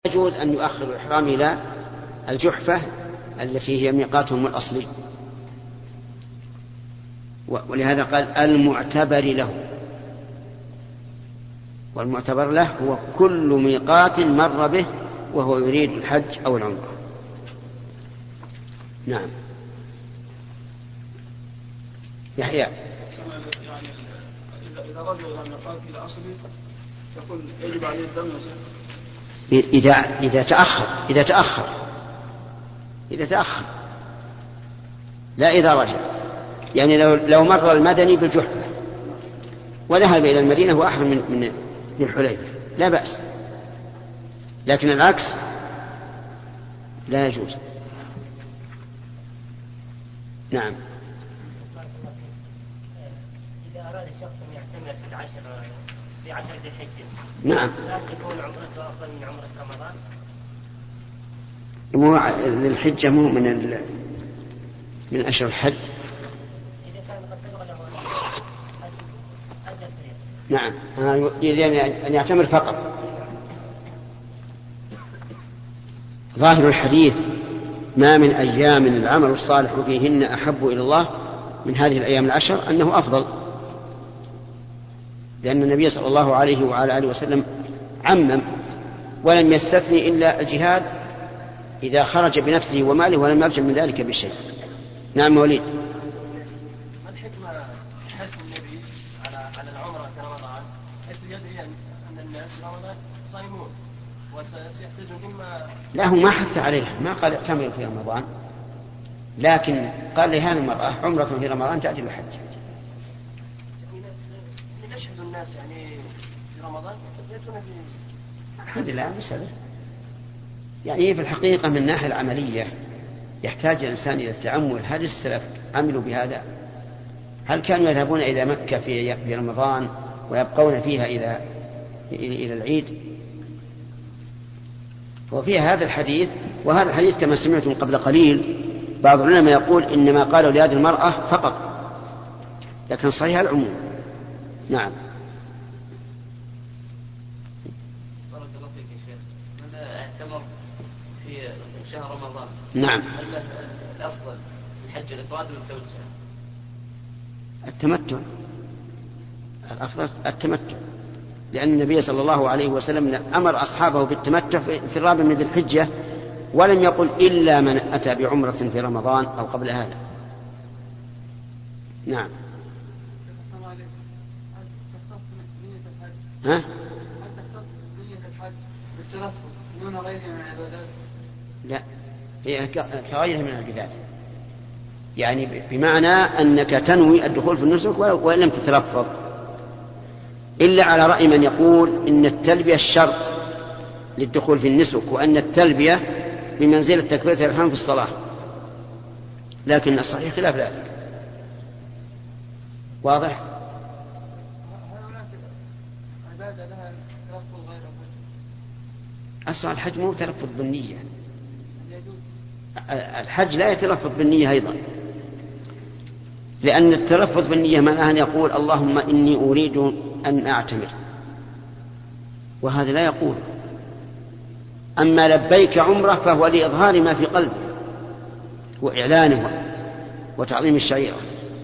يجوز أن يؤخر الإحرام إلى الجحفة التي هي ميقاتهم الأصلي، ولهذا قال المعتبر له، والمعتبر له هو كل ميقات مر به وهو يريد الحج أو العمرة. نعم. يحيى يعني إذا رجع إلى ميقات الأصلي يقول يجب عليه الدم إذا تأخر لا إذا رجع. يعني لو مر المدني بالجحفة وذهب إلى المدينة وأحرم من ذي الحليفة لا بأس، لكن العكس لا يجوز. نعم. إذا أراد الشخص أن يعتمر في عشر ذي الحجة، نعم، لا تكون عمرته أفضل من عمرة رمضان؟ ذي الحجة مو من أشهر الحج. إذا كان قد سبق له أدى الفريق. نعم، يريد أن يعتمر فقط. ظاهر الحديث ما من أيام العمل الصالح فيهن أحب إلى الله من هذه الأيام العشر أنه أفضل، لأن النبي صلى الله عليه وعلى آله وسلم عمم ولم يستثني إلا الجهاد إذا خرج بنفسه وماله ولم يرجع من ذلك بشيء. نعم وليد. ما الحكمة حث النبي على العمرة في رمضان حيث يدري أن الناس في رمضان صائمون وسيحتاجون إما؟ لا، هو ما حث عليه، ما قال اعتمر في رمضان، لكن قال لهذه المرأة عمرة في رمضان تعجل الحج. يشهد الناس يعني في رمضان يأتون الحمد لله مسألة يعني في الحقيقة من الناحية العملية يحتاج الإنسان إلى التأمل. هل السلف عملوا بهذا؟ هل كانوا يذهبون إلى مكة في رمضان ويبقون فيها إلى العيد؟ وفيها هذا الحديث، وهذا الحديث كما سمعتم قبل قليل بعض العلماء يقول إنما قالوا لهذه المرأة فقط، لكن صحيح العموم. نعم. بارك الله فيك يا شيخ. من اعتمر في شهر رمضان نعم. هل الأفضل الحج الإفراد ولا التمتع؟ الأفضل التمتع، لأن النبي صلى الله عليه وسلم أمر أصحابه بالتمتع في الرابع من ذي الحجة، ولم يقل إلا من أتى بعمرة في رمضان أو قبل هذا. نعم. ها؟ هل تختص نية الحج بالتلفظ دون غيرها من العبادات؟ لا، هي كغيرها من العبادات، يعني بمعنى أنك تنوي الدخول في النسك وإن لم تتلفظ، إلا على رأي من يقول إن التلبية الشرط للدخول في النسك، وأن التلبية بمنزلة تكبيرة الإحرام في الصلاة، لكن الصحيح خلاف ذلك. واضح؟ هل هناك عبادة لها تلفظ غير الحج؟ أصلا الحج مو تلفظ بالنية، الحج لا يتلفظ بالنية أيضا، لأن التلفظ بالنية معناه أن يقول اللهم إني أريد أن أعتمر، وهذا لا يقول. أما لبيك عمرة فهو لإظهار ما في قلبه وإعلانه وتعظيم الشعيرة.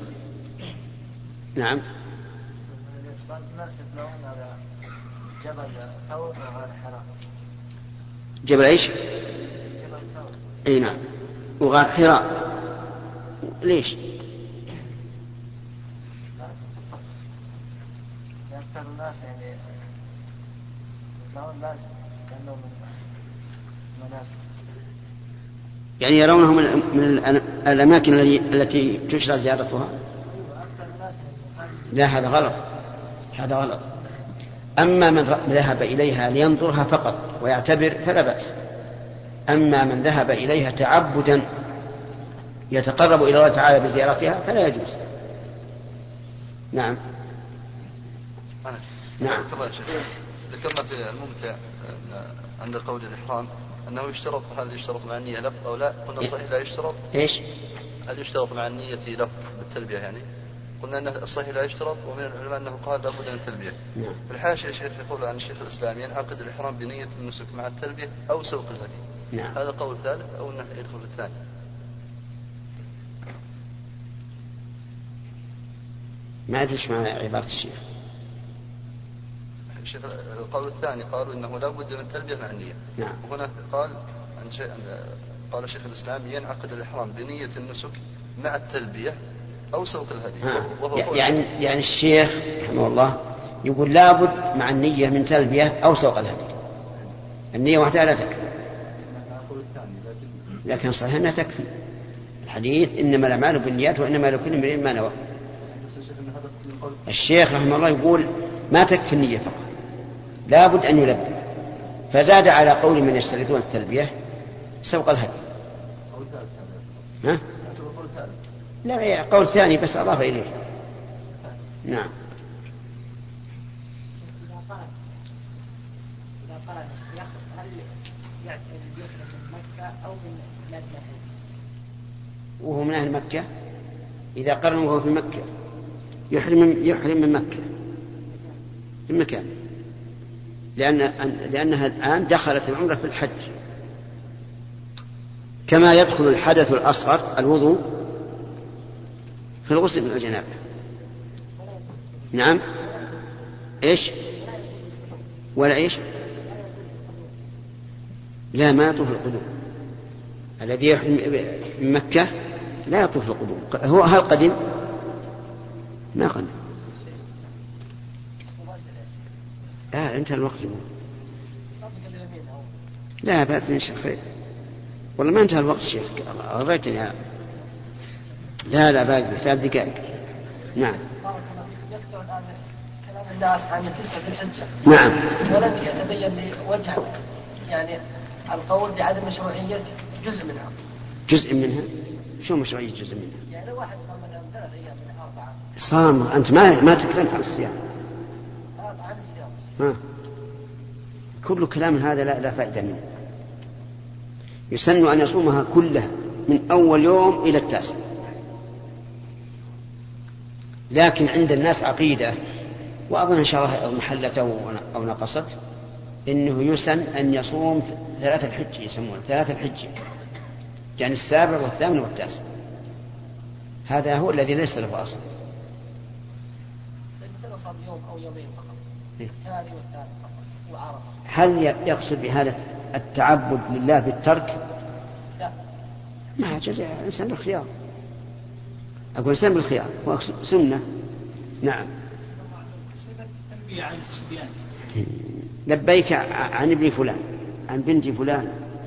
نعم. بعض الناس يطلعون على جبل ثور غير حرام. جبل إيش؟ جبل ثور. أي نعم، وغار حراء. ليش؟ أكثر الناس يعني يطلعون لازم كأنه من مناسك، يعني يرونه من الأماكن التي تشرع زيارتها. لا، هذا غلط، هذا غلط. أما من ذهب إليها لينظرها فقط ويعتبر فلا بأس، أما من ذهب إليها تعبدا يتقرب إلى الله تعالى بزيارتها فلا يجوز. نعم. نعم. ذكرنا في الممتع عند قول الإحرام أنه يشترط، هل يشترط مع النية لفظ أو لا؟ قلنا صحيح لا يشترط. إيش؟ هل يشترط مع النية لفظ بالتلبية يعني؟ قلنا أن الصحيح لا يشترط، ومن العلماء أنه قال لابد من التلبية. نعم. في الحاشية الشيخ يقول عن الشيخ الإسلامي ينعقد الإحرام بنية النسك مع التلبية أو سوق الهدي. نعم. هذا قول ثالث أو أنه يدخل في الثاني. ما أدري مع عبارة الشيخ. الشيخ القول الثاني قالوا إنه لا بد من التلبية مع النية. نعم. وهنا قال عن شيء قال الشيخ الإسلام ينعقد الإحرام بنية النسك مع التلبية أو سوق الهدي. يعني الشيخ رحمه الله يقول لابد مع النية من تلبية أو سوق الهدي. النية وحدها لا تكفي، لكن صحيح أنها تكفي. الحديث إنما الأعمال بالنيات وإنما لكل امرئ ما نوى. الشيخ رحمه الله يقول ما تكفي النية فقط، لابد أن يلبي، فزاد على قول من يشترطون التلبية سوق الهدي. ها؟ لا، قول ثاني بس أضاف إليه. نعم. إذا قال هل يحرم من مكة أو من بلاد الحج؟ وهو من أهل مكة، إذا قرن وهو في مكة يحرم من مكة في مكان، لأنها الآن دخلت العمرة في الحج، كما يدخل الحدث الأصغر الوضوء في الغسل من الجنابة. نعم. إيش؟ ولا إيش؟ لا، ما يطوف القدوم. الذي يحرم من مكة لا يطوف القدوم. هو هل قدم؟ ما قدم. لا، انتهى الوقت. لا بأس يا شيخ، والله ما انتهى الوقت شيخ، غريتني. لا باقي 3 دقائق. نعم. يكثر الآن كلام الناس عن 9 ذي الحجة. نعم. ولم يتبين لي وجه يعني القول بعدم مشروعية جزء منها. شو مشروعية جزء منها؟ يعني واحد صام مثلا 3 أيام من 4. صام. أنت ما تكلمت عن الصيام. عن الصيام. ها. كل كلام هذا لا فائدة منه. يسن أن يصومها كلها من أول يوم إلى 9. لكن عند الناس عقيدة، وأظن إن شاء الله محلته أو نقصت، إنه يسن أن يصوم 3 الحج، يسمونه 3 الحج، يعني 7 و8 و9. هذا هو الذي ليس له أصل. مثلا صام يوم أو يومين فقط، الثاني والثالث فقط وعرفة. هل يقصد بهذا التعبد لله بالترك؟ لا، ما أجل إنسان بالخيار. أقول إنسان بالخيار هو سنة. نعم. عن الصبيان. لبيك عن ابن فلان، عن بنت فلان.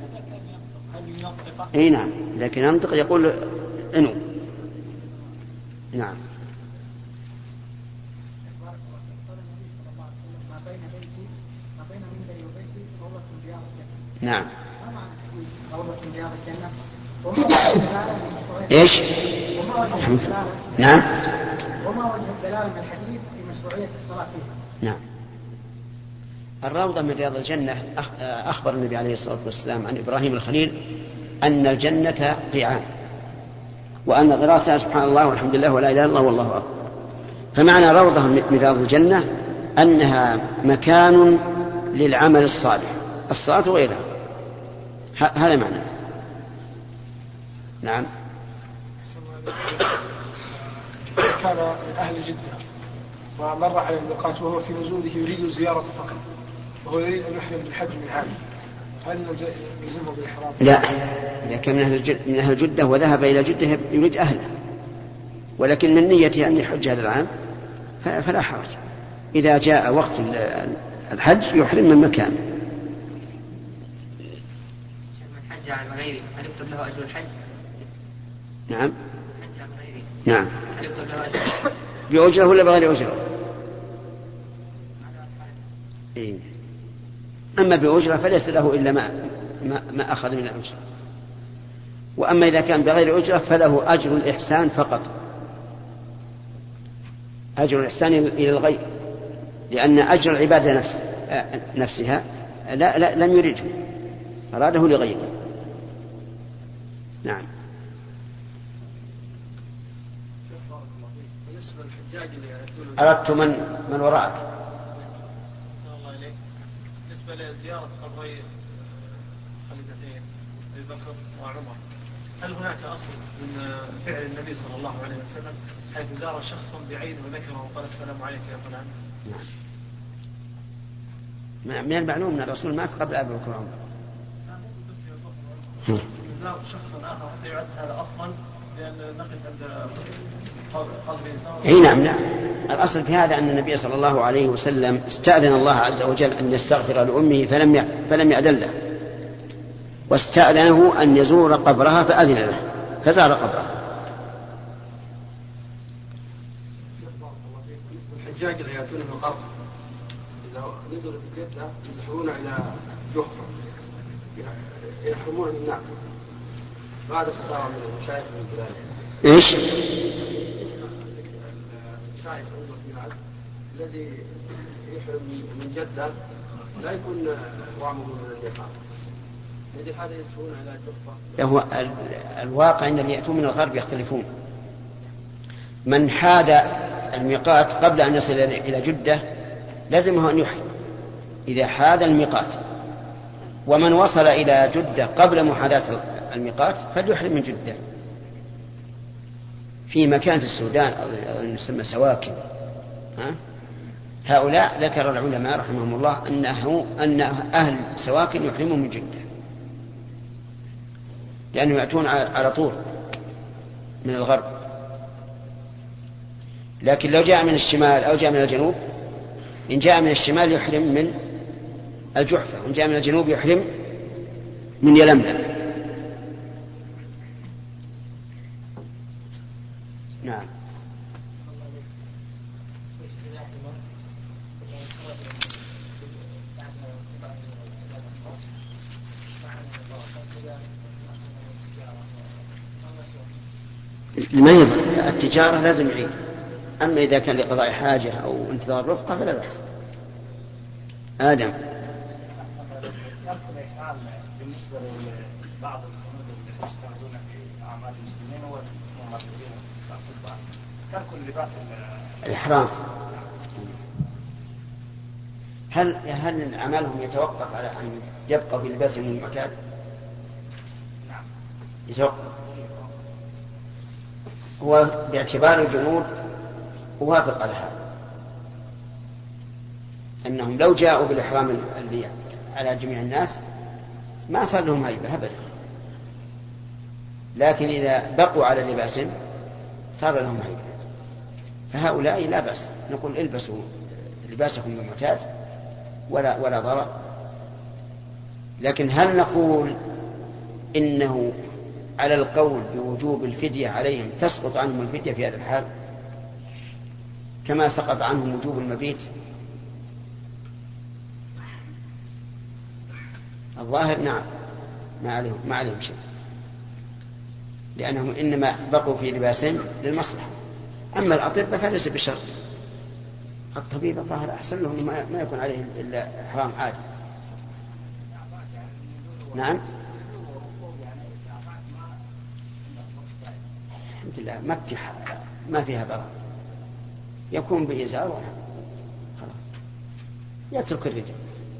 اي نعم، لكن ينطق يقول انو. نعم. نعم. ايش؟ نعم. وما وجه الدلالة من الحديث في مشروعية الصلاة فيها؟ نعم. الروضة من رياض الجنة، أخبر النبي عليه الصلاة والسلام عن إبراهيم الخليل أن الجنة قيعان، وأن غراسها سبحان الله والحمد لله ولا إله إلا الله والله أكبر. فمعنى روضة من رياض الجنة أنها مكان للعمل الصالح، الصلاة وغيرها. هذا معنى. نعم. كان من أهل جدة ومر على الميقات وهو في نزوله يريد زيارة فقط، وهو يريد أن يحرم بالحج من عام، هل يلزمه بالإحرام؟ لا، إذا كان من أهل جدة وذهب إلى جدة يريد أهله، ولكن من نيته أن يحج هذا العام فلا حرج. إذا جاء وقت الحج يحرم من مكان. من حج عن غيره هل يكتب له أجر الحج؟ نعم. حج عن غيره. نعم. هل يكتب له أجر؟ بأجرة ولا بغير أجرة؟ إيه. أما بأجرة فليس له إلا ما أخذ من الأجرة، وأما إذا كان بغير أجرة فله أجر الإحسان فقط، أجر الإحسان إلى الغير، لأن أجر العبادة نفسها لم يرده، أراده لغيره. بالنسبة أردت من وراءك. صلى الله عليك. بالنسبة لزيارة قبري خليفتين أبي بكر وعمر، هل هناك أصل من فعل النبي صلى الله عليه وسلم حيث زار شخصا بعينه وذكره وقال السلام عليك يا فلان؟ من المعلوم أن الرسول مات قبل أبي بكر وعمر. زار شخصا آخر حتى يعد هذا أصلا، لأن نقف عند قبر إنسان. نعم. الأصل في هذا أن النبي صلى الله عليه وسلم استأذن الله عز وجل أن يستغفر لأمه فلم يأذن له، واستأذنه أن يزور قبرها فأذن له فزار قبرها. الحجاج اللي يأتون من الغرب إذا نزلوا في جدة يزحفون إلى جحفة يحرمون من النار، وهذا فتاوى من المشايخ من بلاد. إيش؟ الشايخ الذي يحرم من جدة لا يكون وعمه من الميقات، الذي هذا يزحفون إلى جحفة. هو الواقع أن اللي يأتون من الغرب يختلفون. من حاد الميقات قبل أن يصل إلى جدة لازمه أن يحرم إذا حاد الميقات، ومن وصل إلى جدة قبل محاذاة الميقات فليحرم من جدة. في مكان في السودان يسمى سواكن، هؤلاء ذكر العلماء رحمهم الله أن أهل سواكن يحرمون من جدة، لأنهم يأتون على طول من الغرب. لكن لو جاء من الشمال أو جاء من الجنوب، إن جاء من الشمال يحرم من الجحفة، وإن جاء من الجنوب يحرم من يلملم. نعم. ما يضر، التجارة لازم يعيد، أما إذا كان لقضاء حاجة أو انتظار رفقة فلا بأس. آدم. بالنسبة لبعض الجنود اللي يستعملون في أعمال المسلمين والممرضين والأطباء ترك اللباس الإحرام، هل عملهم يتوقف على أن يبقى في لباسهم المعتاد؟ نعم يتوقف. هو باعتبار الجنود وافق على هذا، أنهم لو جاءوا بالإحرام اللي على جميع الناس ما صار لهم هيبة أبدا، لكن إذا بقوا على لباسهم صار لهم هيبة. فهؤلاء لا بأس، نقول البسوا لباسكم المعتاد ولا ضرر. لكن هل نقول إنه على القول بوجوب الفدية عليهم تسقط عنهم الفدية في هذا الحال كما سقط عنهم وجوب المبيت؟ الظاهر نعم، ما عليهم شيء، لأنهم إنما بقوا في لباسهم للمصلحة. أما الأطباء فليس بشرط، الطبيب الظاهر أحسن له ما يكون عليه إلا إحرام عادي. نعم الحمد لله، مكة ما فيها ضرر، يكون بإزار خلاص يترك الرجال.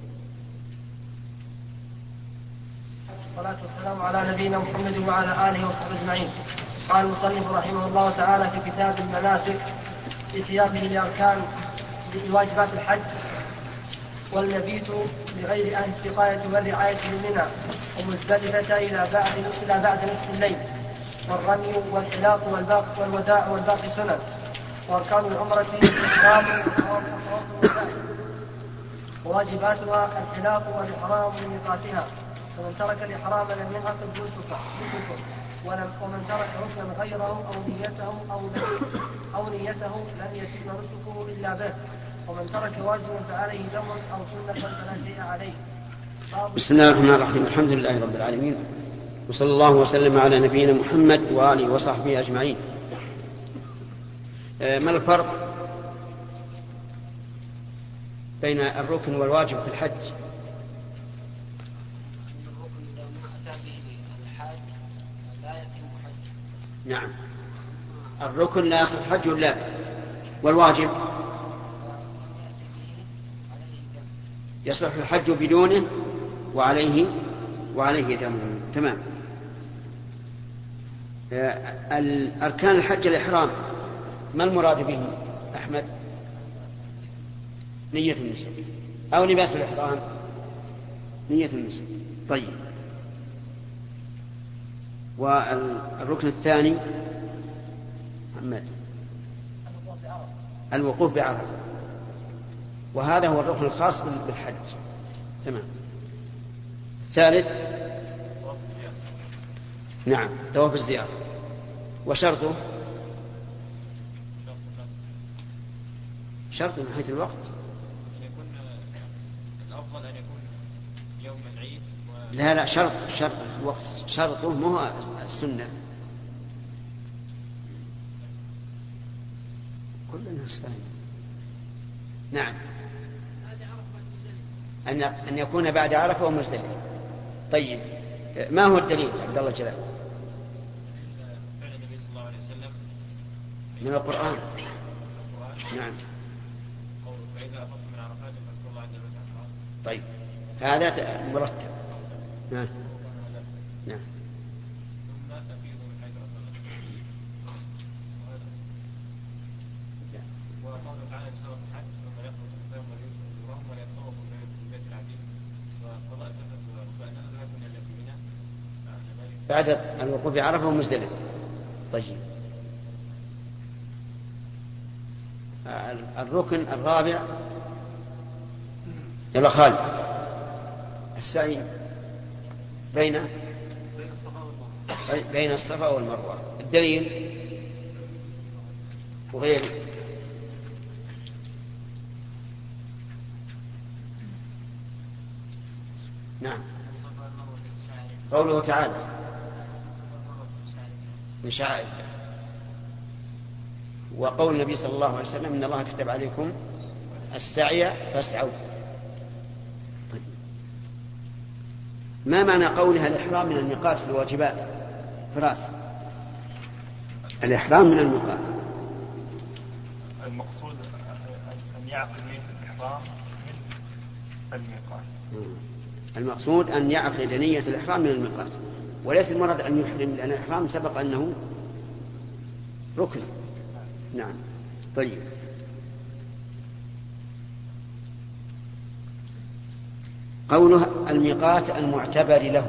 والصلاة والسلام على نبينا محمد وعلى آله وصحبه أجمعين. قال المصنف رحمه الله تعالى في كتاب المناسك في سياقه لأركان لواجبات الحج: والمبيت لغير أهل السقاية والرعاية بمنى ومزدلفة إلى بعد نصف الليل، والرمي والحلاق والوداع والباقي سنن. وأركان العمرة الإحرام والوداع، وواجباتها الحلاق والإحرام لميقاتها، فمن ترك الإحرام لم ينعقد نسكه، ومن ترك ركنا غيره أو نيته لم يتم نسكه إلا به، ومن ترك واجبا فعليه دم أو سنة فلا شيء عليه. بسم الله الرحمن الرحيم، الحمد لله رب العالمين، وصلى الله وسلم على نبينا محمد وآله وصحبه أجمعين. ما الفرق بين الركن والواجب في الحج؟ الركن إذا ما أتى به الحاج لا يتم حج. نعم، الركن لا يصح حج لا، والواجب يصح الحج بدونه وعليه دم. تمام. أركان الحج الإحرام ما المراد به أحمد؟ نية النسك أو لباس الإحرام؟ نية النسك. طيب. والركن الثاني محمد الوقوف بعرفة، وهذا هو الركن الخاص بالحج. تمام. الثالث نعم طواف الزيارة. وشرطه شرطه من حيث الوقت يكون الأفضل أن يكون يوم العيد لا شرط الوقت شرطه مو السنة. كل الناس فاهم. نعم أن يكون بعد عرفة ومزدلفة. طيب ما هو الدليل عبد الله جلال؟ فعل النبي صلى الله عليه وسلم من القرآن. نعم. فإذا أفضت من عرفات فاذكروا الله عند المشعر الحرام. طيب هذا مرتب. نعم. نعم. ثم تفيضوا من حيث أفضل. وقوله تعالى في سورة الحج ثم يخرج الإنسان وليوسف أجورهم وليطوف بالبيت العتيق وقضاء التفت وأنه لا يكون إلا في منى بعد الوقوف بعرفة ومزدلفة. طيب. الركن الرابع يلا خالد السعي بين الصفا والمروة. الدليل وغيره. نعم. قوله تعالى من شعائر الله، وقول النبي صلى الله عليه وسلم إن الله كتب عليكم السعي فاسعوا. طيب. ما معنى قولها الإحرام من الميقات في الواجبات؟ فراس الإحرام من الميقات المقصود أن يعقد الإحرام من الميقات. المقصود أن يعقد نية الإحرام من الميقات، وليس المراد أن يحرم، لأن الإحرام سبق أنه ركن. نعم. طيب. قوله الميقات المعتبر له.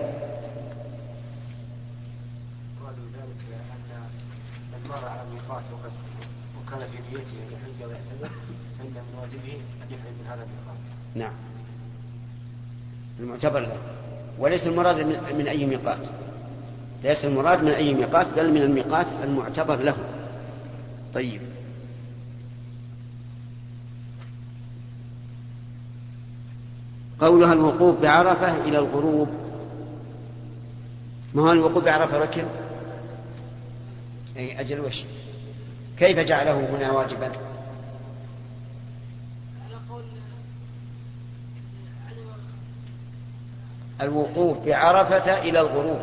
قالوا ذلك أن من مر على الميقات وكان في نيته أن يحج ويعتمر فإن من واجبه أن يحرم من هذا الميقات. نعم المعتبر له، وليس المراد من أي ميقات، ليس المراد من أي ميقات بل من الميقات المعتبر له. طيب. قولها الوقوف بعرفة إلى الغروب. ما هو الوقوف بعرفة ركن؟ أي أجل وش؟ كيف جعله هنا واجبا؟ الوقوف بعرفة إلى الغروب.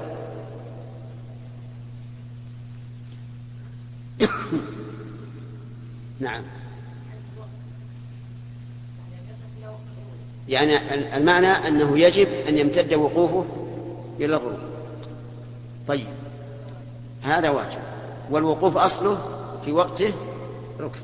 نعم. يعني المعنى أنه يجب أن يمتد وقوفه إلى الغروب. طيب هذا واجب، والوقوف أصله في وقته ركن.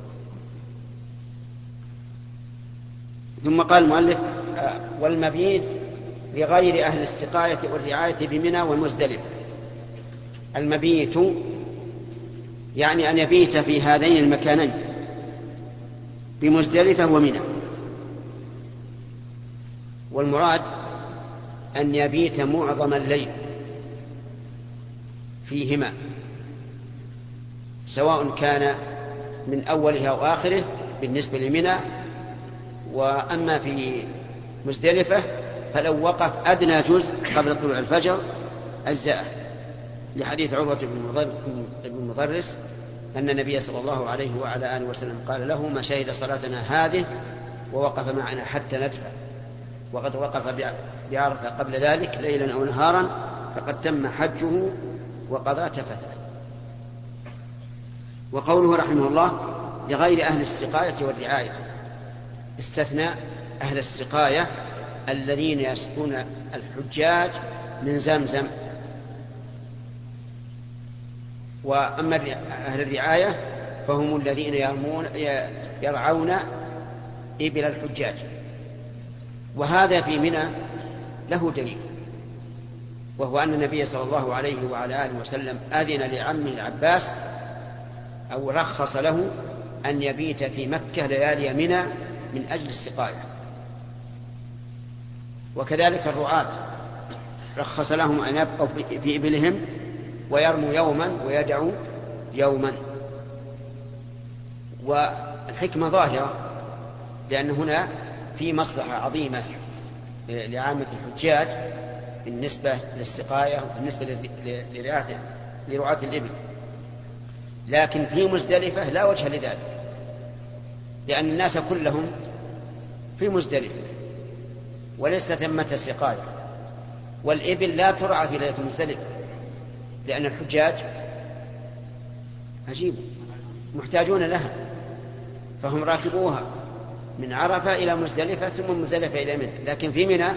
ثم قال المؤلف والمبيت لغير أهل السقاية والرعاية بمنى والمزدلفة. المبيت يعني أن يبيت في هذين المكانين بمزدلفة ومنى، والمراد أن يبيت معظم الليل فيهما، سواء كان من أوله أو آخره بالنسبة لمنى. وأما في مزدلفة فلو وقف أدنى جزء قبل طلوع الفجر أجزأه، لحديث عروة بن مضرس أن النبي صلى الله عليه وعلى آله وسلم قال له ما شهد صلاتنا هذه ووقف معنا حتى ندفع، وقد وقف بعرفة قبل ذلك ليلا أو نهارا فقد تم حجه وقضى تفثه. وقوله رحمه الله لغير أهل السقاية والرعاية، استثنى أهل السقاية الذين يسقون الحجاج من زمزم. وأما أهل الرعاية فهم الذين يرعون إبل الحجاج. وهذا في منى له دليل، وهو أن النبي صلى الله عليه وعلى آله وسلم أذن لعمه العباس أو رخص له أن يبيت في مكة ليالي منى من أجل السقاية. وكذلك الرعاة رخص لهم أن يبقوا في إبلهم ويرموا يوما ويدعوا يوما. والحكمة ظاهرة، لأن هنا في مصلحة عظيمة لعامة الحجاج بالنسبة للسقاية وبالنسبة لرعاة الإبل. لكن في مزدلفة لا وجه لذلك، لأن الناس كلهم في مزدلفة وليس ثمة سقاية، والإبل لا ترعى في ليلة مزدلفة، لأن الحجاج عجيب محتاجون لها، فهم راكبوها من عرفة إلى مزدلفة ثم مزدلفة إلى منى. لكن في منى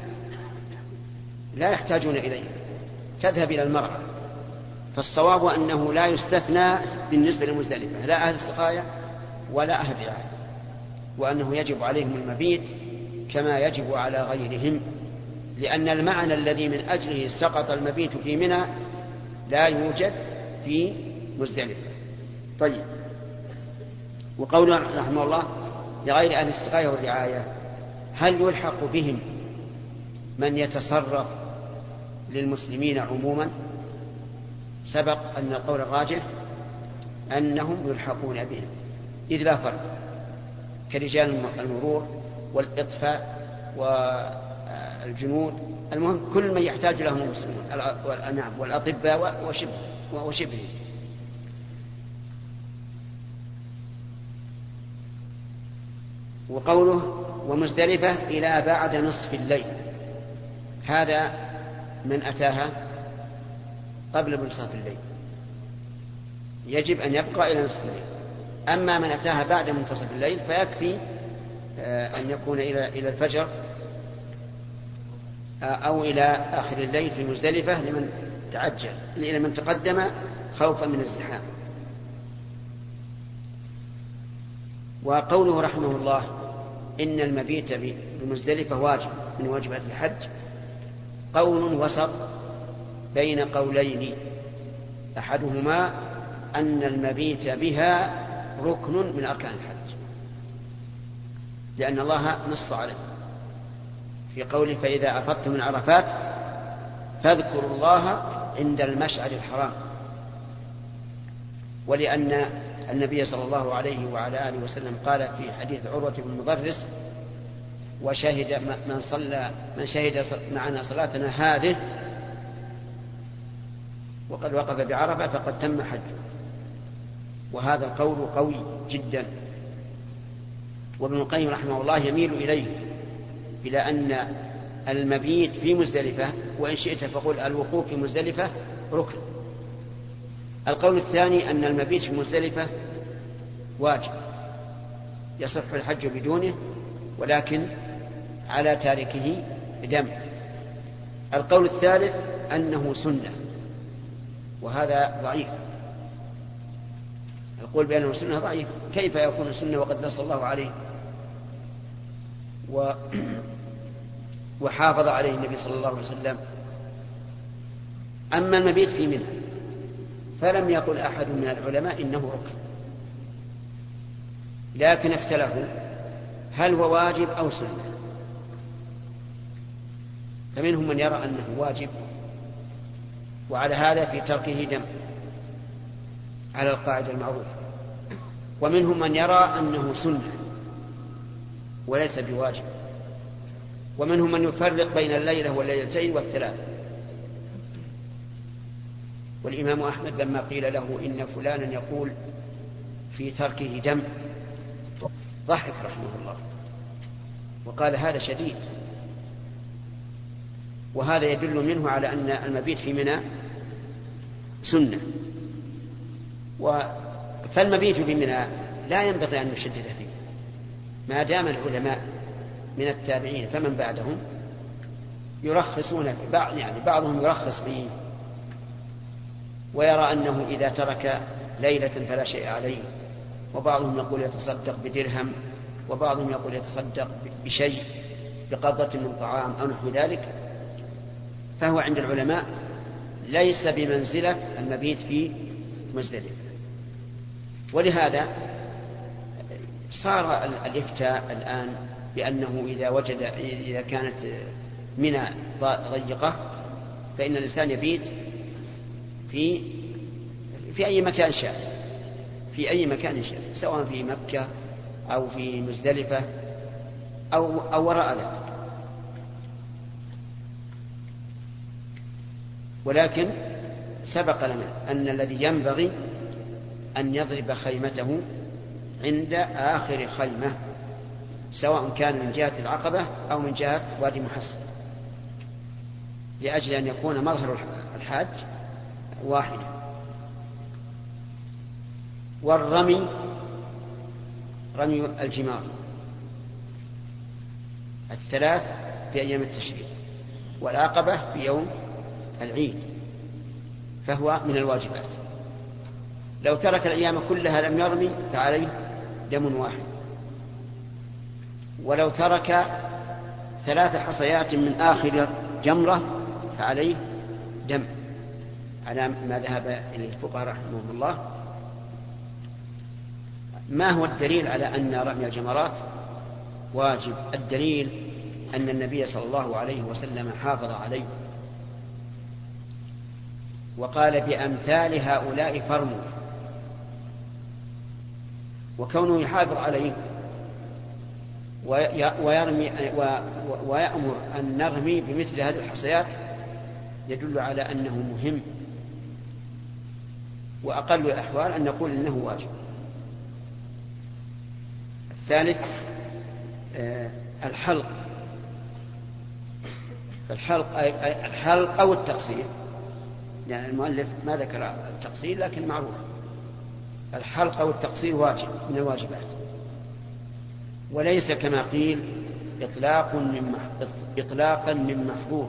لا يحتاجون إليه، تذهب إلى المرعى. فالصواب أنه لا يستثنى بالنسبة لمزدلفة لا أهل السقاية ولا أهل الرعاية، وأنه يجب عليهم المبيت كما يجب على غيرهم، لأن المعنى الذي من أجله سقط المبيت في منى لا يوجد في مزدلفة. طيب، وقوله رحمه الله لغير أهل السقاية والرعاية، هل يلحق بهم من يتصرف للمسلمين عموما؟ سبق أن القول الراجح أنهم يلحقون بهم، إذ لا فرق، كرجال المرور والإطفاء والجنود، المهم كل من يحتاج لهم المسلمون والأطباء وشبههم. وقوله ومزدلفة إلى بعد نصف الليل، هذا من أتاها قبل منتصف الليل يجب أن يبقى إلى نصف الليل. أما من أتاها بعد منتصف الليل فيكفي أن يكون إلى الفجر أو إلى آخر الليل في مزدلفة لمن تعجل، إلى من تقدم خوفا من الزحام. وقوله رحمه الله إن المبيت بمزدلفة واجب من واجبات الحج، قول وسط بين قولين، أحدهما أن المبيت بها ركن من أركان الحج، لأن الله نص عليه في قوله فإذا أفضتم من عرفات فاذكروا الله عند المشعر الحرام، ولأن النبي صلى الله عليه وعلى آله وسلم قال في حديث عروة بن المضرس وشهد من شهد معنا صلاتنا هذه وقد وقف بعرفة فقد تم حجه. وهذا القول قوي جدا، وابن القيم رحمه الله يميل إليه إلى أن المبيت في مزدلفة، وإن شئت فقل الوقوف في مزدلفة ركن. القول الثاني أن المبيت في مزدلفة واجب يصح الحج بدونه، ولكن على تاركه دم. القول الثالث أنه سنة، وهذا ضعيف. القول بأنه سنة ضعيف، كيف يكون سنة وقد نص الله عليه وحافظ عليه النبي صلى الله عليه وسلم. أما المبيت في منى فلم يقل أحد من العلماء إنه ركن، لكن اختلفوا هل هو واجب أو سنة، فمنهم من يرى أنه واجب، وعلى هذا في تركه دم على القاعدة المعروفة، ومنهم من يرى أنه سنة وليس بواجب، ومنهم من يفرق بين الليلة والليلتين والثلاثة. والإمام أحمد لما قيل له إن فلانا يقول في تركه دم ضحك رحمه الله وقال هذا شديد، وهذا يدل منه على أن المبيت في منى سنة. فالمبيت بمنى لا ينبغي أن نشدد فيه، ما دام العلماء من التابعين فمن بعدهم يرخصون في بعض، يعني بعضهم يرخص فيه ويرى أنه إذا ترك ليلة فلا شيء عليه، وبعضهم يقول يتصدق بدرهم، وبعضهم يقول يتصدق بشيء بقبضة من طعام أو نحو ذلك، فهو عند العلماء ليس بمنزلة المبيت في مزدلفة. ولهذا صار الإفتاء الآن بأنه إذا كانت منى ضيقة فإن الإنسان يبيت في أي مكان شاء، في أي مكان شاء، سواء في مكة أو في مزدلفة أو وراء ذلك. ولكن سبق لنا أن الذي ينبغي أن يضرب خيمته عند آخر خيمة، سواء كان من جهة العقبة أو من جهة وادي محسن، لأجل أن يكون مظهر الحاج واحدا. والرمي، رمي الجمار 3 في أيام التشريق، والعقبة في يوم العيد، فهو من الواجبات. لو ترك الأيام كلها لم يرمي فعليه دم واحد، ولو ترك 3 حصيات من آخر جمرة فعليه دم، على ما ذهب إليه الفقهاء رحمهم الله. ما هو الدليل على أن رمي الجمرات واجب؟ الدليل أن النبي صلى الله عليه وسلم حافظ عليه وقال بأمثال هؤلاء فرموا، وكونه يحافظ عليه ويأمر أن نرمي بمثل هذه الحصيات يدل على أنه مهم، وأقل الأحوال أن نقول إنه واجب. الثالث الحلق أو التقصير، يعني المؤلف ما ذكر التقصير لكن معروف، الحلق أو التقصير واجب من الواجبات، وليس كما قيل إطلاقا من محظور،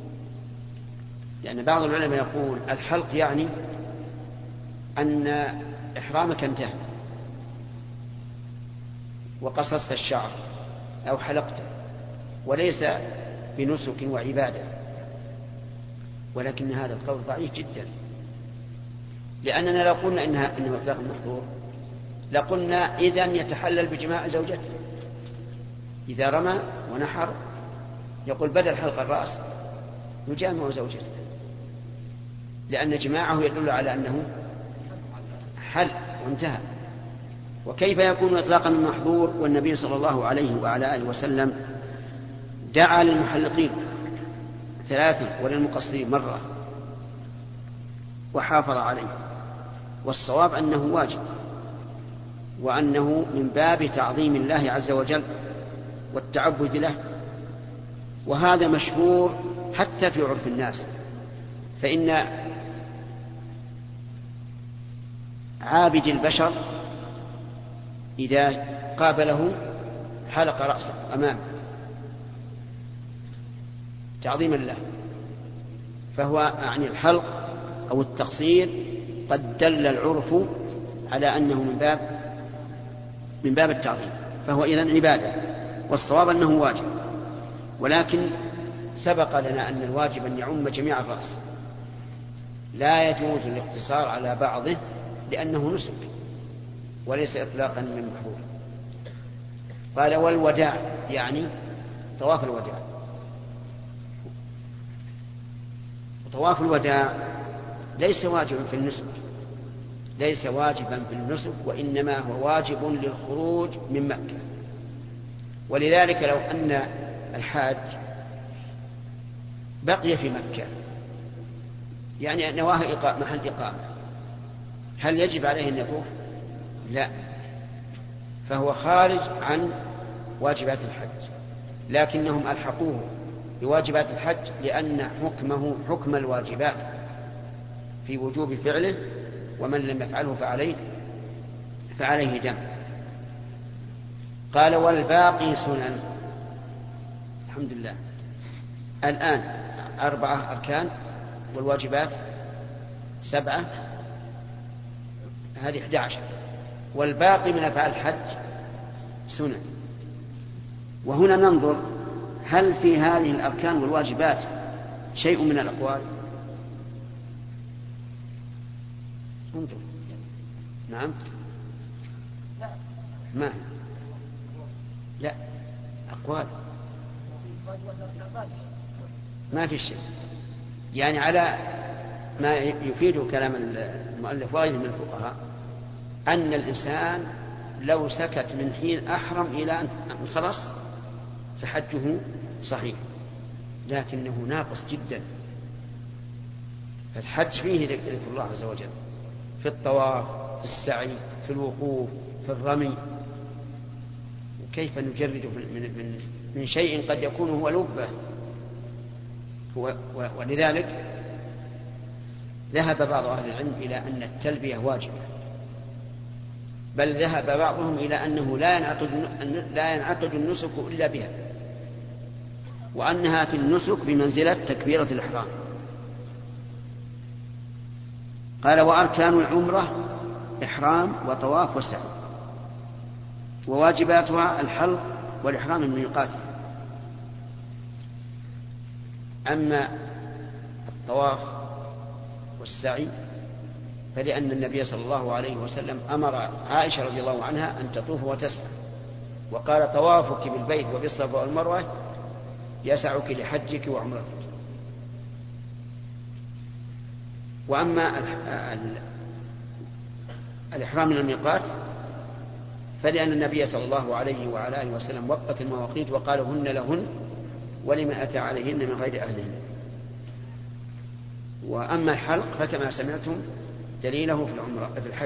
لأن بعض العلماء يقول الحلق يعني أن إحرامك انتهى وقصصت الشعر أو حلقته، وليس بنسك وعبادة، ولكن هذا القول ضعيف جدا، لأننا لو قلنا إنه إطلاق محظور لقلنا إذن يتحلل بجماع زوجته، إذا رمى ونحر يقول بدل حلق الرأس يجامع زوجته، لأن جماعه يدل على أنه حل وانتهى. وكيف يكون إطلاقا من محظور والنبي صلى الله عليه وعلى آله وسلم دعا للمحلقين 3 وللمقصرين مرة وحافظ عليه؟ والصواب أنه واجب، وأنه من باب تعظيم الله عز وجل والتعبد له، وهذا مشهور حتى في عرف الناس، فإن عابد البشر إذا قابله حلق رأسه أمامه تعظيما له، فهو يعني الحلق أو التقصير قد دل العرف على أنه من باب التعظيم، فهو إذن عبادة، والصواب أنه واجب. ولكن سبق لنا أن الواجب أن يعم جميع الرأس، لا يجوز الاقتصار على بعضه لأنه نسك وليس إطلاقا من محظور. قال والوداع يعني طواف الوداع، وطواف الوداع ليس واجبا في النسك، ليس واجبا في النسك، وإنما هو واجب للخروج من مكة. ولذلك لو أن الحاج بقي في مكة يعني نواه محل إقامة، هل يجب عليه أن يطوف؟ لا، فهو خارج عن واجبات الحج، لكنهم ألحقوه بواجبات الحج لأن حكمه حكم الواجبات في وجوب فعله، ومن لم يفعله فعليه دم. قال والباقي سنن. الحمد لله. الآن 4 أركان والواجبات 7، هذه 11، والباقي من أفعال الحج سنن. وهنا ننظر هل في هذه الأركان والواجبات شيء من الأقوال؟ انظر. نعم. ما لا أقوال ما في شيء، يعني على ما يفيد كلام المؤلف وغيره من الفقهاء أن الإنسان لو سكت من حين أحرم إلى أن خلص فحجه صحيح، لكنه ناقص جدا. فالحج فيه ذكر الله عز وجل في الطواف، في السعي، في الوقوف، في الرمي. وكيف نجرد من شيء قد يكون هو لبه؟ ولذلك ذهب بعض أهل العلم إلى أن التلبية واجبة، بل ذهب بعضهم إلى أنه لا ينعقد النسك إلا بها، وأنها في النسك بمنزلة تكبيرة الإحرام. قال وأركان العمرة إحرام وطواف وسعي، وواجباتها الحلق والإحرام من ميقاتها. أما الطواف والسعي فلأن النبي صلى الله عليه وسلم أمر عائشة رضي الله عنها أن تطوف وتسعى، وقال طوافك بالبيت وبالصفا والمروة يسعك لحجك وعمرتك. وأما الإحرام من الميقات فلأن النبي صلى الله عليه وعلى آله وسلم وقت المواقيت وقال هن لهن ولمن أتى عليهن من غير أهلهن. وأما الحلق فكما سمعتم دليله في الحج.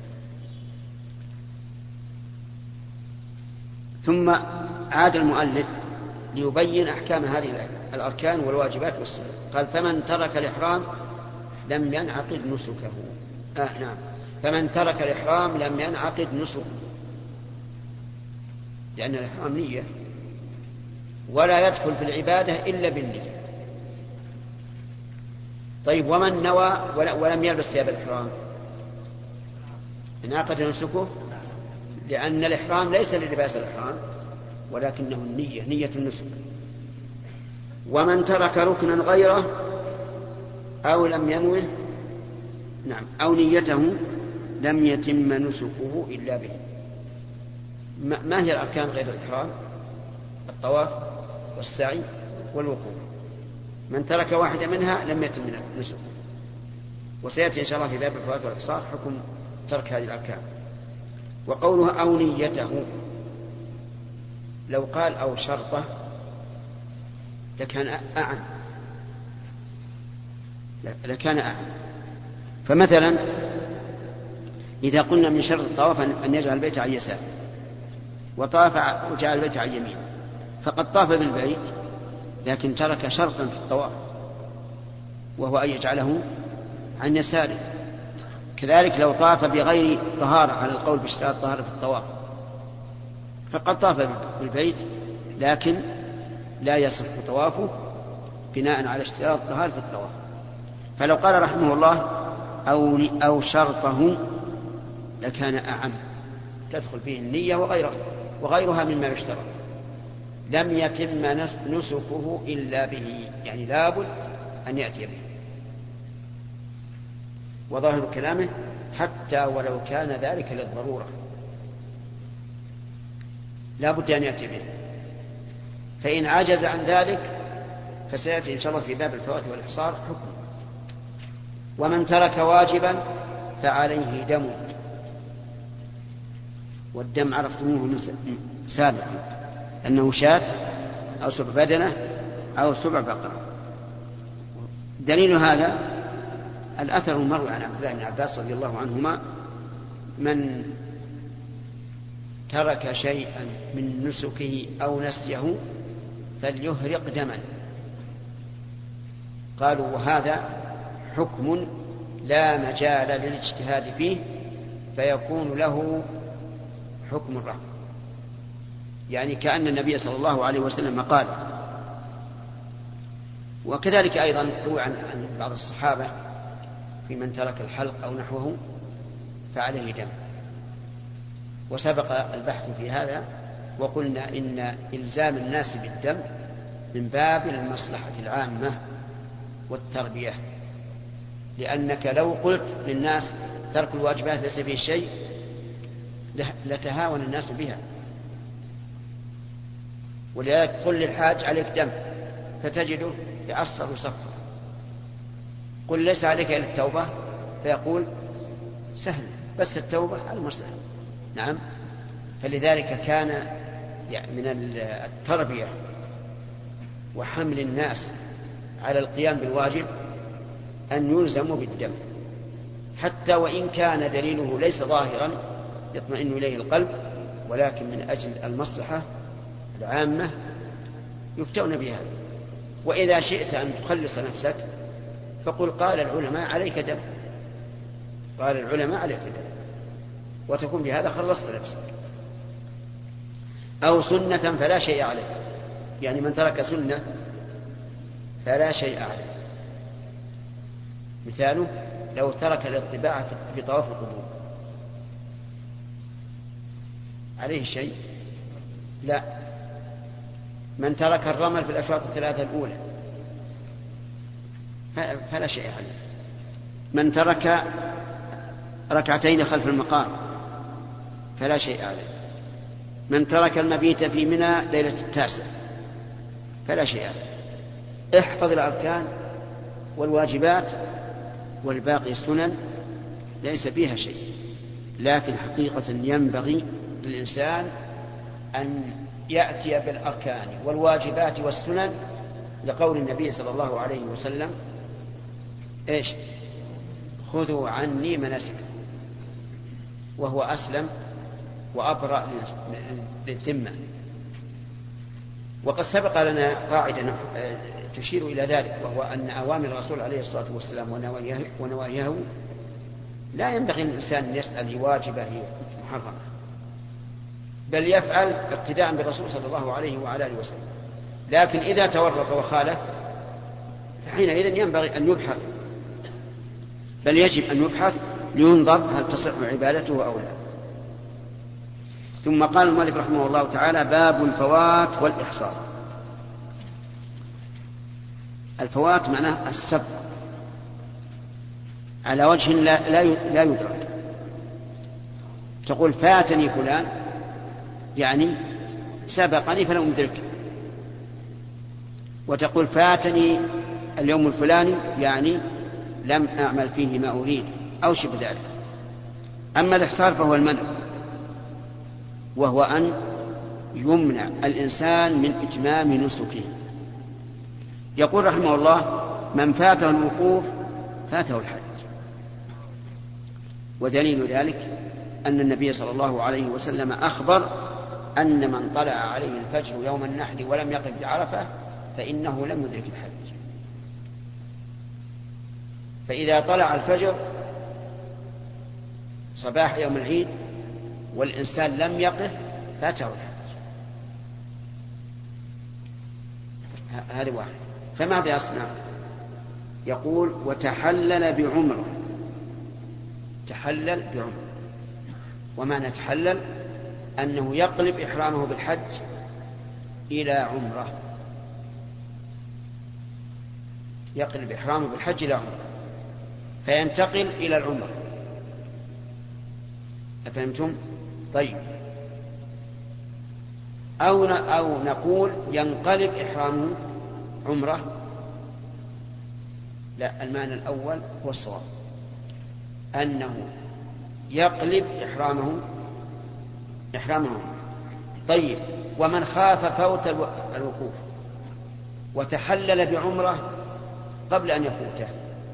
ثم عاد المؤلف ليبين أحكام هذه الأركان والواجبات والسنن. قال فمن ترك الإحرام لم ينعقد نسكه. نعم، فمن ترك الإحرام لم ينعقد نسكه، لأن الإحرام نية، ولا يدخل في العبادة إلا بالنية. طيب ومن نوى ولم يلبس ثياب الإحرام انعقد نسكه؟ لأن الإحرام ليس للباس الإحرام ولكنه النية، نية النسك. ومن ترك ركنا غيره أو لم ينوه نعم أو نيته لم يتم نسكه إلا به. ما هي الأركان غير الإحرام؟ الطواف والسعي والوقوف. من ترك واحدة منها لم يتم نسكه. وسيأتي إن شاء الله في باب الفوات والإقصار حكم ترك هذه الأركان. وقوله أو نيته، لو قال أو شرطه لكان أعم. فمثلا إذا قلنا من شرط الطواف أن يجعل البيت عن يسار، وطاف وجعل البيت عن يمين، فقد طاف بالبيت لكن ترك شرطا في الطواف وهو أن يجعله عن يساره. كذلك لو طاف بغير طهارة على القول باشتراط الطهارة في الطواف فقد طاف بالبيت لكن لا يصح طوافه بناء على اشتراط الطهارة في الطواف. فلو قال رحمه الله أو شرطه لكان أعم، تدخل فيه النية وغيرها مما يشترط. لم يتم نسكه إلا به، يعني لابد أن يأتي به. وظاهر كلامه حتى ولو كان ذلك للضرورة لابد أن يأتي به. فإن عجز عن ذلك فسيأتي إن شاء الله في باب الفوات والإحصار حكم. ومن ترك واجبا فعليه دم، والدم عرفتموه من سابقا أنه شاة أو سبع بدنة أو سبع بقرة. دليل هذا الأثر المروي عن عبد الله بن عباس رضي الله عنهما: من ترك شيئا من نسكه أو نسيه فليهرق دما. قالوا وهذا حكم لا مجال للاجتهاد فيه فيكون له حكم الرحم. يعني كأن النبي صلى الله عليه وسلم قال. وكذلك أيضا روى عن بعض الصحابة في من ترك الحلق أو نحوه فعليه دم. وسبق البحث في هذا وقلنا إن إلزام الناس بالدم من باب المصلحة العامة والتربية، لأنك لو قلت للناس ترك الواجبات ليس فيه شيء لتهاون الناس بها. ولذلك قل للحاج عليك دم فتجده يعصر ويصفر، قل ليس عليك إلا التوبة فيقول سهل، بس التوبة المسهل. نعم. فلذلك كان من التربية وحمل الناس على القيام بالواجب أن يلزموا بالدم، حتى وإن كان دليله ليس ظاهرا يطمئن إليه القلب، ولكن من أجل المصلحة العامة يفتون بها. وإذا شئت أن تخلص نفسك فقل قال العلماء عليك دم، قال العلماء عليك دم، وتكون بهذا خلصت نفسك. أو سنة فلا شيء عليه، يعني من ترك سنة فلا شيء عليه. مثاله لو ترك الاطباع في طواف القدوم عليه شيء؟ لا. من ترك الرمل في الأشواط الثلاثة الأولى فلا شيء عليه. من ترك ركعتين خلف المقام فلا شيء عليه. من ترك المبيت في منى ليلة 9 فلا شيء عليه. احفظ الأركان والواجبات والباقي السنن ليس فيها شيء. لكن حقيقة ينبغي للإنسان أن يأتي بالأركان والواجبات والسنن لقول النبي صلى الله عليه وسلم إيش؟ خذوا عني مناسككم، وهو أسلم وأبرأ للذمة. وقد سبق لنا قاعدة تشير إلى ذلك، وهو أن أوامر الرسول عليه الصلاة والسلام ونواهيه لا ينبغي للإنسان أن يسأل واجبة هي محرمة، بل يفعل اقتداء بالرسول صلى الله عليه وعلى آله وسلم. لكن إذا تورط وخالف حينئذ ينبغي أن يبحث، بل يجب أن يبحث لينظر هل تصح عبادته أو لا. ثم قال المؤلف رحمه الله تعالى: باب الفوات والإحصار. الفوات معناه السبق على وجه لا يدرك. تقول فاتني فلان يعني سبقني فلم أدركه، وتقول فاتني اليوم الفلاني يعني لم أعمل فيه ما أريد أو شبه ذلك. أما الإحصار فهو المنع، وهو أن يمنع الإنسان من إتمام نسكه. يقول رحمه الله: من فاته الوقوف فاته الحج. ودليل ذلك أن النبي صلى الله عليه وسلم أخبر أن من طلع عليه الفجر يوم النحر ولم يقف بعرفة فإنه لم يدرك الحج. فإذا طلع الفجر صباح يوم العيد والإنسان لم يقف فاته الحج. هذا واحد. فماذا يصنع؟ يقول: وتحلل بعمره. تحلل بعمره. وما نتحلل أنه يقلب إحرامه بالحج إلى عمره، يقلب إحرامه بالحج إلى عمره فينتقل إلى العمره. أفهمتم؟ طيب. أو نقول ينقلب إحرامه عمره. لا، المعنى الأول هو الصواب، أنه يقلب إحرامه. طيب. ومن خاف فوت الوقوف وتحلل بعمره قبل أن يفوته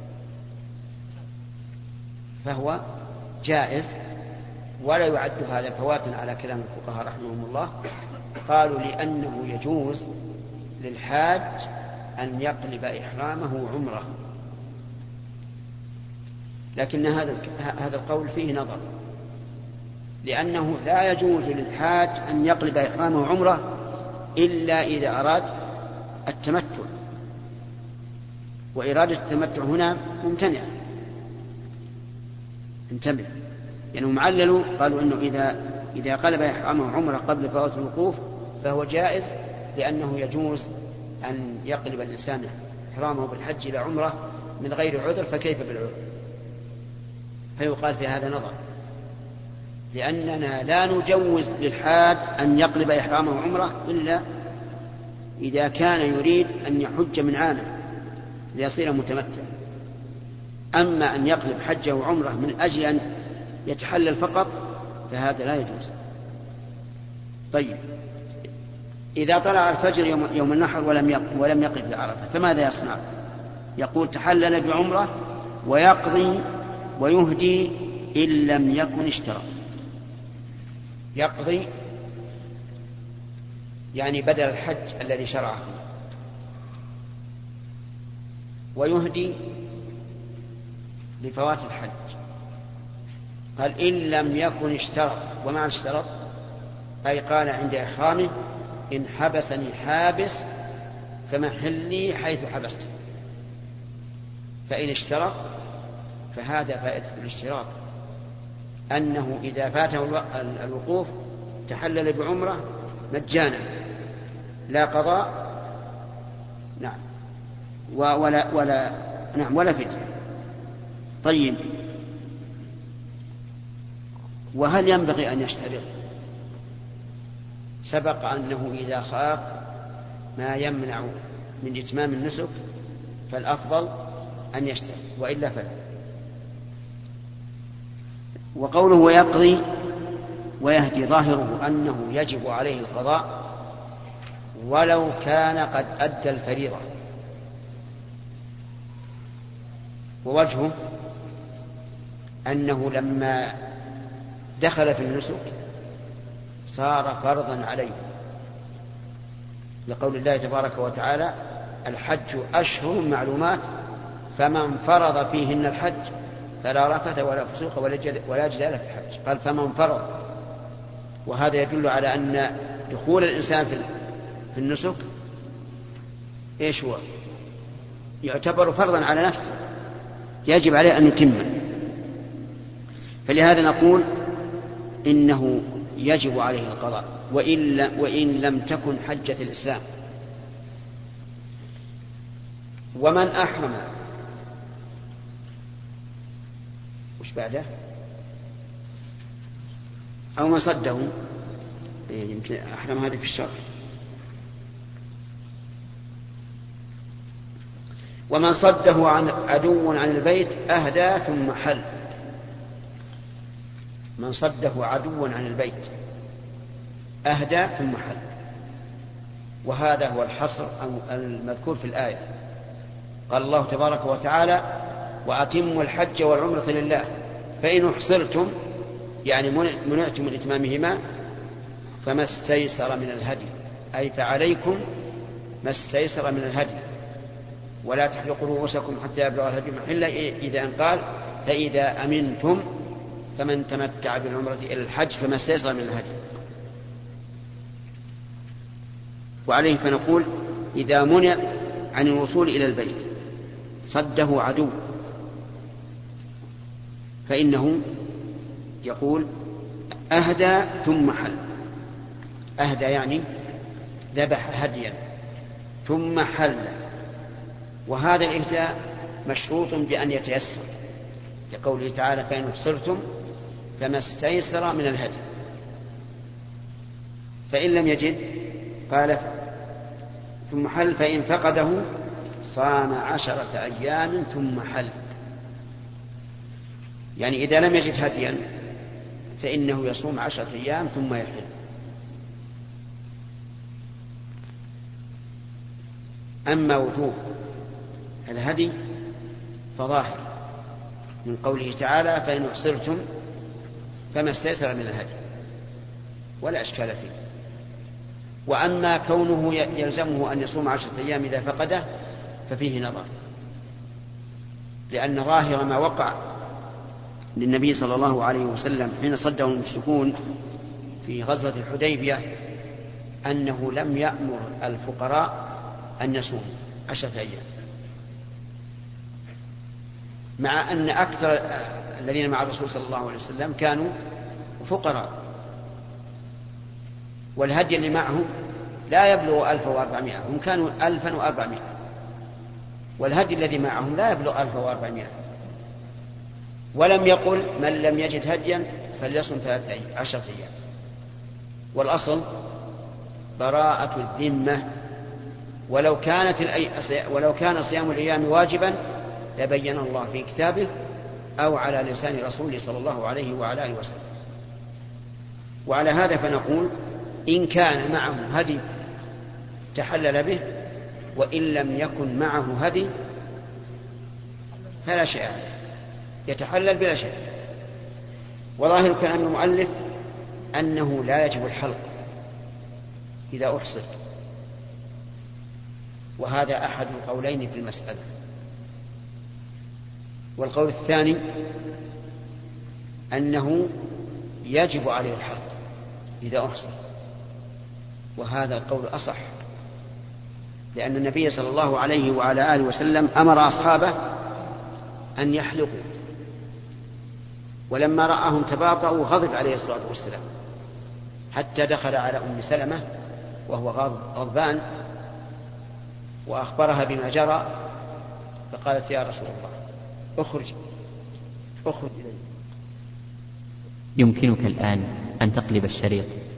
فهو جائز، ولا يعد هذا فواتا على كلام الفقهاء رحمهم الله. قالوا لأنه يجوز للحاج أن يقلب إحرامه عمره. لكن هذا القول فيه نظر، لأنه لا يجوز للحاج أن يقلب إحرامه عمرة إلا إذا أراد التمتع، وإرادة التمتع هنا ممتنعة. انتبه، لأنهم عللوا قالوا أنه إذا قلب إحرامه عمرة قبل فوات الوقوف فهو جائز، لأنه يجوز أن يقلب الإنسان إحرامه بالحج إلى عمرة من غير عذر، فكيف بالعذر؟ فيقال في هذا نظر، لأننا لا نجوز للحاج أن يقلب إحرامه عمرة إلا إذا كان يريد أن يحج من عامه ليصير متمتع. أما أن يقلب حجه عمرة من أجل أن يتحلل فقط فهذا لا يجوز. طيب، إذا طلع الفجر يوم النحر ولم يقف بعرفة فماذا يصنع؟ يقول تحلل بعمرة ويقضي ويهدي إن لم يكن اشترط. يقضي يعني بدل الحج الذي شرعه، ويهدي لفوات الحج. قال إن لم يكن اشترط. ومعنى اشترط أي قال عند إحرامه إن حبسني حابس فمحلي حيث حبست. فإن اشترط فهذا فائدة الاشتراط، أنه إذا فاته الوقوف تحلل بعمرة مجانا لا قضاء نعم ولا فدية. طيب، وهل ينبغي أن يشترط؟ سبق أنه إذا خاف ما يمنع من إتمام النسك فالأفضل أن يشترط، وإلا فلا. وقوله ويقضي ويهدي ظاهره أنه يجب عليه القضاء ولو كان قد أدى الفريضة. ووجهه أنه لما دخل في النسك صار فرضا عليه، لقول الله تبارك وتعالى الحج أشهر معلومات فمن فرض فيهن الحج فلا رفث ولا فسوق ولا جدال في الحج. قال فمن فرض، وهذا يدل على أن دخول الإنسان في النسك إيش هو؟ يعتبر فرضا على نفسه، يجب عليه أن يتمه. فلهذا نقول إنه يجب عليه القضاء وإن لم تكن حجة الإسلام. ومن أحرم وش بعده أو من صده، يمكن أحرم هذه في الشرع. ومن صده عن عدو عن البيت أهدى ثم حل. من صده عدو عن البيت أهدى ثم حل، وهذا هو الحصر المذكور في الآية. قال الله تبارك وتعالى وأتموا الحج والعمرة لله فإن احصرتم يعني منعتم من إتمامهما فما استيسر من الهدي، أي فعليكم ما استيسر من الهدي، ولا تحلقوا رؤوسكم حتى يبلغ الهدي محله. إذا أن قال فإذا أمنتم فمن تمتع بالعمرة إلى الحج فما استيسر من الهدي. وعليه فنقول إذا منع عن الوصول إلى البيت صده عدو فإنه يقول أهدى ثم حل. أهدى يعني ذبح هديا ثم حل، وهذا الإهداء مشروط بأن يتيسر، لقوله تعالى فإن احصرتم فما استيسر من الهدي. فإن لم يجد قال ثم حل، فإن فقده صام 10 أيام ثم حل. يعني إذا لم يجد هديا فإنه يصوم 10 أيام ثم يحل. أما وجوب الهدي فظاهر من قوله تعالى فإن احصرتم فما استيسر من الهدي ولا أشكال فيه. وأما كونه يلزمه أن يصوم 10 أيام إذا فقده ففيه نظر، لأن ظاهر ما وقع للنبي صلى الله عليه وسلم حين صده المشركون في غزوة الحديبية أنه لم يأمر الفقراء أن يصوموا 10 أيام، مع أن أكثر الذين مع الرسول صلى الله عليه وسلم كانوا فقراء، والهدي اللي معهم لا يبلغ 1400، هم كانوا 1400، والهدي الذي معهم لا يبلغ 1400. ولم يقل من لم يجد هديا فليصم 10 أيام. والأصل براءة الذمة، ولو كان صيام الأيام واجبا لبين الله في كتابه أو على لسان رسوله صلى الله عليه وعلى آله وسلم. وعلى هذا فنقول إن كان معه هدي تحلل به، وإن لم يكن معه هدي فلا شيء عليه، يتحلل بلا شيء. وظاهر كلام المؤلف أنه لا يجب الحلق إذا أحصر، وهذا أحد القولين في المسألة. والقول الثاني أنه يجب عليه الحلق إذا أحصر، وهذا القول أصح، لأن النبي صلى الله عليه وعلى آله وسلم أمر أصحابه أن يحلقوا، ولما رآهم تباطؤوا غضب عليه الصلاة والسلام، حتى دخل على أم سلمة وهو غضبان وأخبرها بما جرى، فقالت يا رسول الله اخرج إلي. يمكنك الآن أن تقلب الشريط.